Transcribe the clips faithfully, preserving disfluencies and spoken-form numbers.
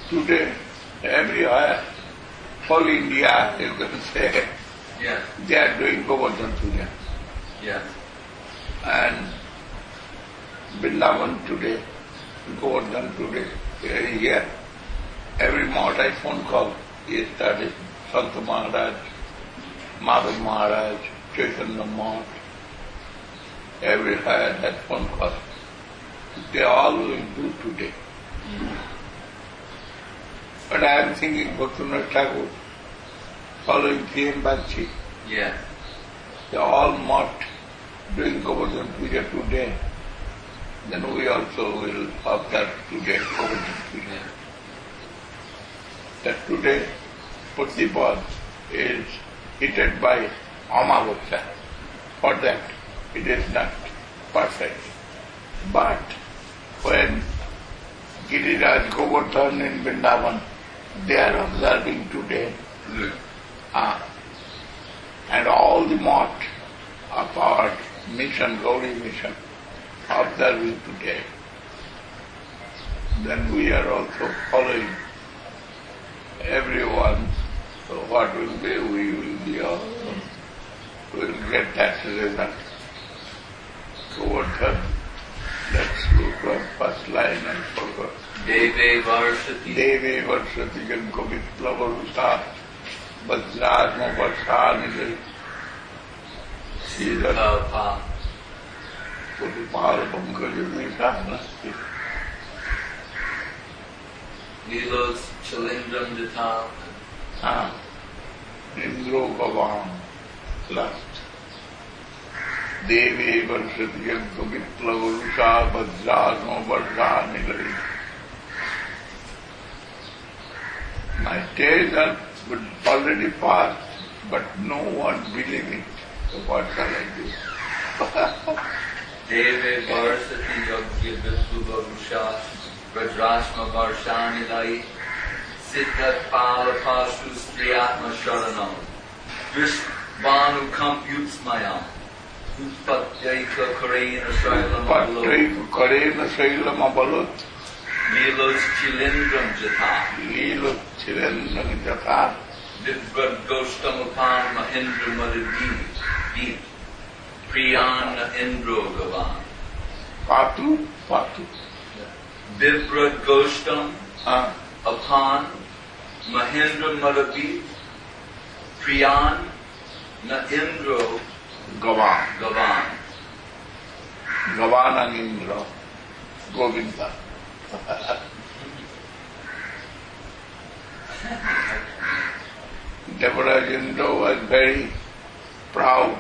Today, everywhere, whole India, you can say, yes. they are doing Govardhan Puja. Yes. And Vrindavan today, Govardhan today, here, every month I phone call. Yesterday, Sant Maharaj, Madhav Maharaj, Chaitanya Math, everywhere had phone call. They all will do today. But I am thinking Bhaktivinoda Thakur, following P M Bakshi. Yes. They all not doing Govardhan Puja today. Then we also will observe today Govardhan Puja. That today Putipad is heated by Amavasya. For that it is not perfect. But when Giriraj Govardhan in Vrindavan, they are observing today. Yes. Ah, and all the moth of our mission, Gauri mission, observing today. Then we are also following everyone. So what will be, we will be also, we will get that result. Govardhan, let's look from first line and forgot. Deve Varshati. Deve Varshati Janko Viplavarusa Vajrajma Varshani Sira Kalpa. Puripala Pankajamita Nasti Lilos Chalindram Jata. Ah, Indro Bhavam last. Deve Varshati Janko Viplavarusa Vajrajma Varshani. My days are already past, but no one believing. So what shall I do? Deve Varshati Yogya Vitsuva Rusha Vajrashma Varshani Lai Siddhat Pala Pashu Striyatma Sharanam Vishvanu Kampyutsmayam Utpatyaika Karena Shailam Abalot Patyaika Karena Shailam Abalot Lilos Chilindram Jata Lilo Chirendra Jata Vidvad Goshtamapan Mahindra Madhavi Deep Priyana Indro Gavan Patu, Patu. Vivrad Goshtam Ah, upon Mahindra Madhavi Priyan Na Indro Gavan. Gavan. Gavan and Indra. Govinda. Devaraj Indra was very proud,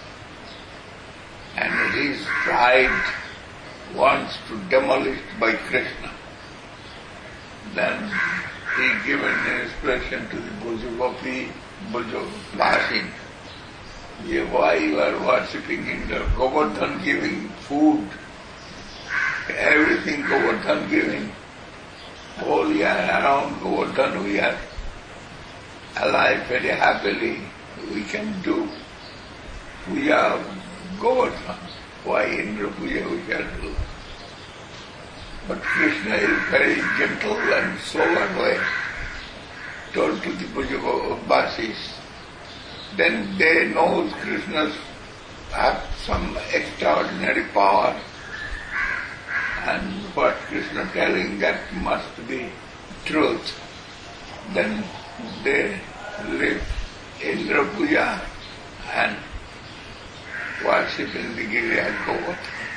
and his pride wants to demolish by Krishna. Then he given inspiration to the Bhujagopi, Bhujavasi. Why you are worshipping Indra? Govardhan giving food, everything Govardhan giving. Whole year around Govardhan we are alive very happily. We can do puja of Govardhan. Why Indra puja we can do? But Krishna is very gentle and slow and way. Told to the Bhujagopasis. Then they know Krishna have some extraordinary power. And what Krishna telling that must be truth. Then they live Indra Puja and worship in the Giriraj Govardhan.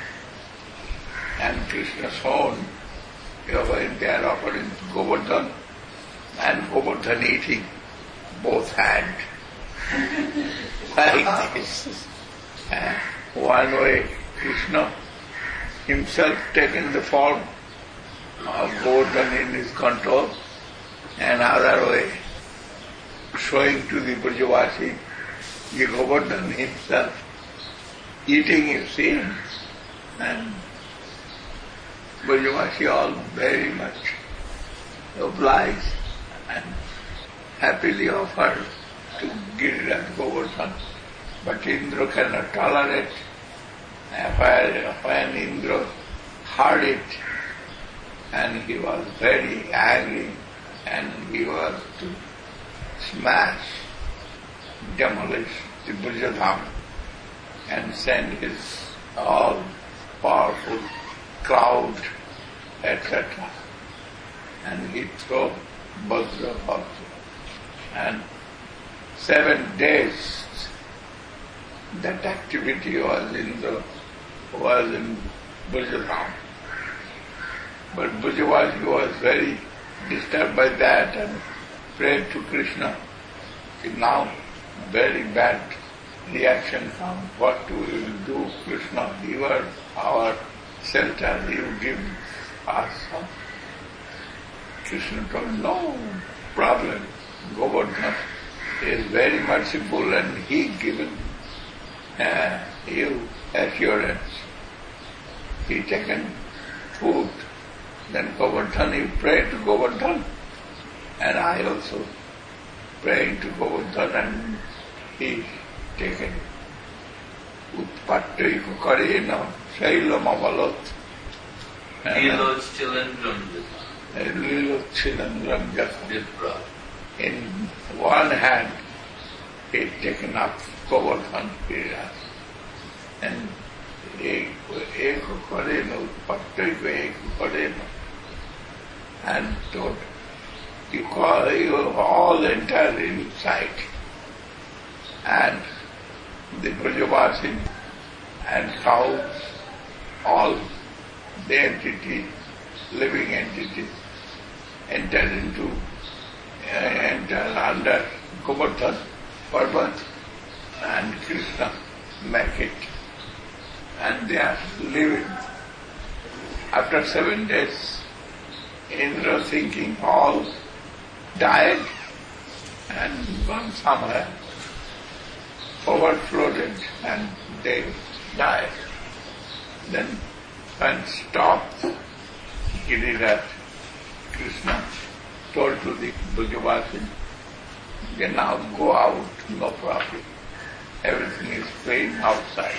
And Krishna's own, they are offering Govardhan and Govardhan eating both hands. Like this. And one way Krishna himself taken the form of Govardhan in his control, and other way showing to the Brajavasi the Govardhan himself eating his seen, and Brajavasi all very much obliged and happily offered to Giriraj Govardhan. But Indra cannot tolerate. When, when Indra heard it, and he was very angry, and he was to smash, demolish the Brajadham and send his all-powerful crowd, et cetera. And he threw Vajra also. And seven days that activity was in the was in Brajadham. But Brajavasi was very disturbed by that and prayed to Krishna. Now very bad reaction comes. What we will do, Krishna? You are our shelter, you give us some. Krishna told, no problem. Govardhana is very merciful and he given uh, you assurance. He taken food. Then Govardhana, you pray to Govardhana. And I also praying to Govardhana and he taken Utpattai Kukarena Shailam Avalot. Lilot Chilendram Lilot Chilendram Vipra. In one hand he taken up Govardhana Giriraj and Ek Kukarena Utpattai Kukarena and told, you call you all enter inside. And the Brajavasi and cows, all the entities, living entities, enter into, uh, enter under Govardhana Parvat and Krishna make it. And they are living. After seven days, Indra thinking all died and gone somewhere, overflowed and they died. Then when stopped, Giriraj, Krishna told to the Brajavasi, they now go out, no problem. Everything is clean outside.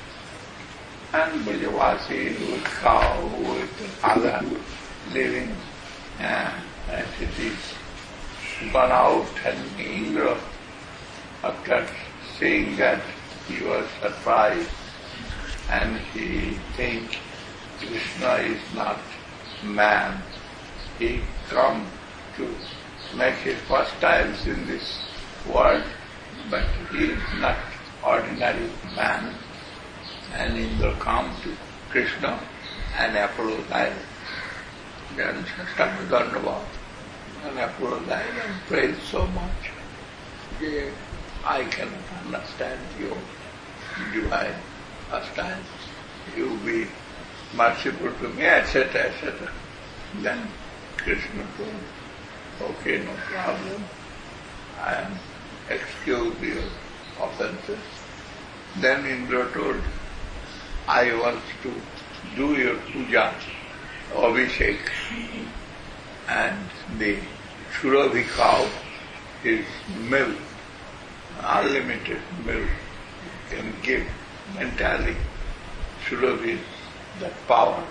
And Brajavasi with cow, with other living uh, entities gone out, and Indra, after seeing that, he was surprised and he think Krishna is not man. He come to make his first times in this world, but he is not ordinary man. And Indra come to Krishna and apologize. Then started Dandava and apologize and praise so much. Yeah, I cannot understand your divine pastimes. You be merciful to me, et cetera, et cetera. Then Krishna told, okay, no problem. I am excuse your offenses. Then Indra told, I want to do your puja, Abhishek, and the Surabhi cow is milk, unlimited milk, can give entirely Surabhi that power,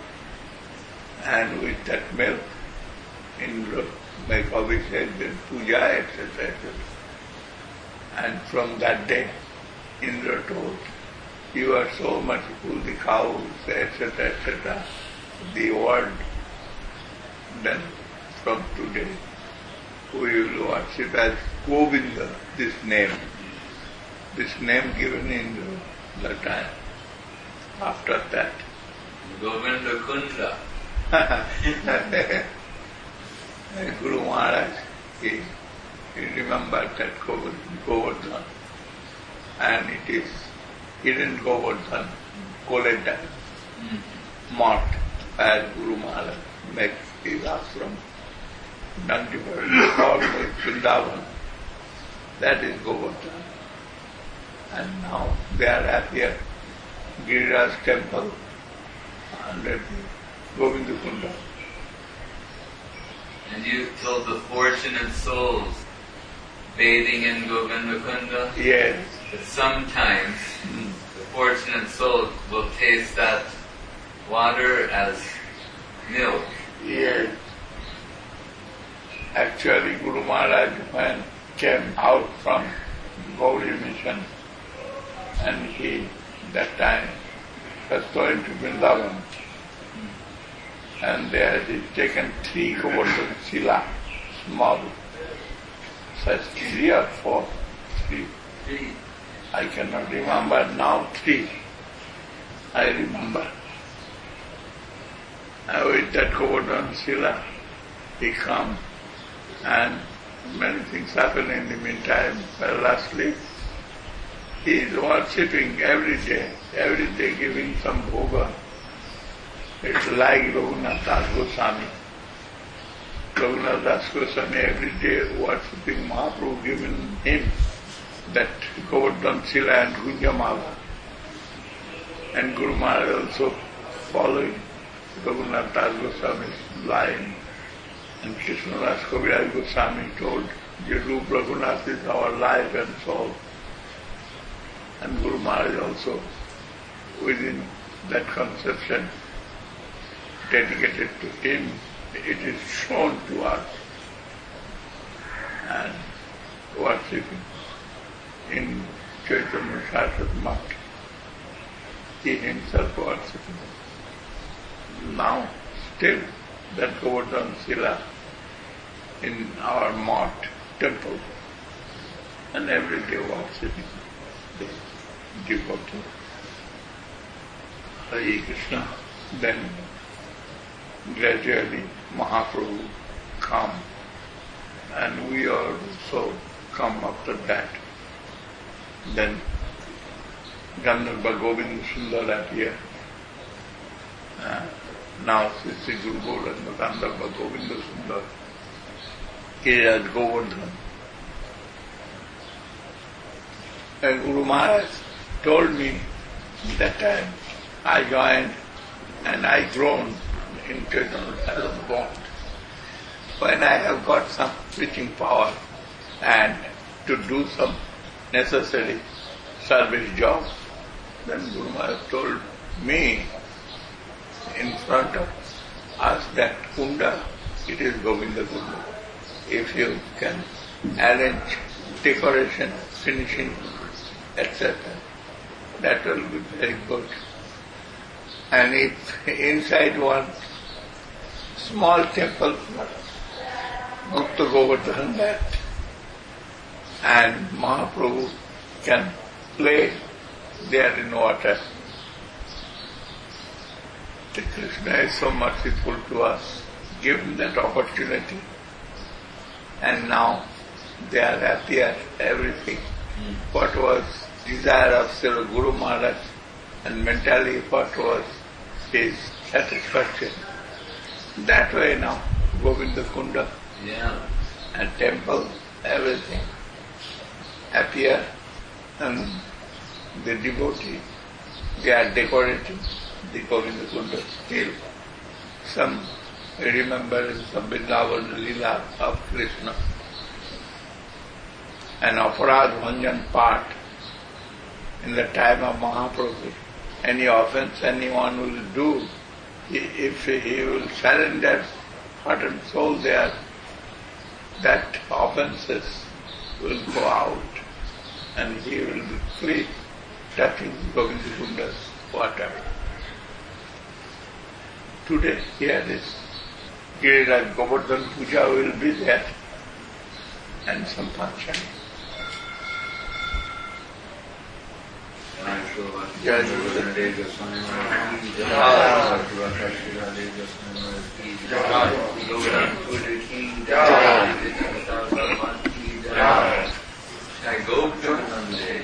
and with that milk, Indra make Abhishek, then puja, et cetera, et cetera. And from that day, Indra told, you are so merciful, the cows, et cetera, et cetera, the world. Then from today, we will worship as Govinda, this name. This name given in the, the time. After that. Govinda Kunda. Guru Maharaj, he, he remembered that Govardhan. And it is hidden Govardhan, Koleda, mm-hmm. marked as Guru Maharaj makes his ashram. Nandivar, called Vrindavan. That is Govardhan. And now they are at here, Giriraj temple under the Govinda Kunda. And you told the fortunate souls bathing in Govinda Kunda? Yes. That sometimes mm. the fortunate souls will taste that water as milk. Yes. Actually, Guru Maharaj, when came out from Gauri mission, and he, that time, was going to Vrindavan, and there he taken three Govardhan Sila, small, such three or four, three. Three. I cannot remember now, three. I remember. And with that Govardhan Sila, he come, and many things happen in the meantime. Well, lastly, he is worshipping every day, every day giving some bhoga. It's like Raghunath Das Goswami. Raghunath Das Goswami every day worshipping Mahaprabhu, giving him that Govardhan Sila and Gunjamala. And Guru Maharaj also following Raghunath Das Goswami's line. And Krishna Das Kaviraj Goswami told, Rup Raghunath is our life and soul. And Guru Maharaj also, within that conception, dedicated to him, it is shown to us. And worshipping in Chaitanya Saraswati Math, he himself worshipping. Now, still, that Govardhan Sila in our Math temple, and every day worshipping the devotee. Hare Krishna. Then gradually Mahaprabhu come, and we also come after that. Then Gandharva Govinda Sundar appeared. Uh, now Sri Guru Gauranga Gandharva Govinda Sundar, Giriraj Govardhan. And Guru Maharaj told me that time I joined and I grown in Chaitanya as a bond. When I have got some preaching power and to do some necessary service job, then Guru Maharaj told me in front of us that Kunda, it is Govinda Kunda. If you can arrange decoration, finishing, et cetera, that will be very good. And if inside one small temple, Gupta Govardhan that, and Mahaprabhu can play there in water. The Krishna is so merciful to us, given that opportunity, and now they are happy at everything. Mm. What was desire of Sri Guru Maharaj, and mentally what was his satisfaction. That way now, Govinda Kunda, yeah, and temple, everything appear, and the devotee, they are decorating the Govinda Kunda still. Some remember some Vrindavan Leela of Krishna, an Aparad Bhanjan part in the time of Mahaprabhu. Any offense anyone will do, if he will surrender heart and soul there, that offenses will go out and he will be free, touching Govinda Kunda's water. Today here is Giriraj Govardhan Puja will be there and some function. Jai Guru Jai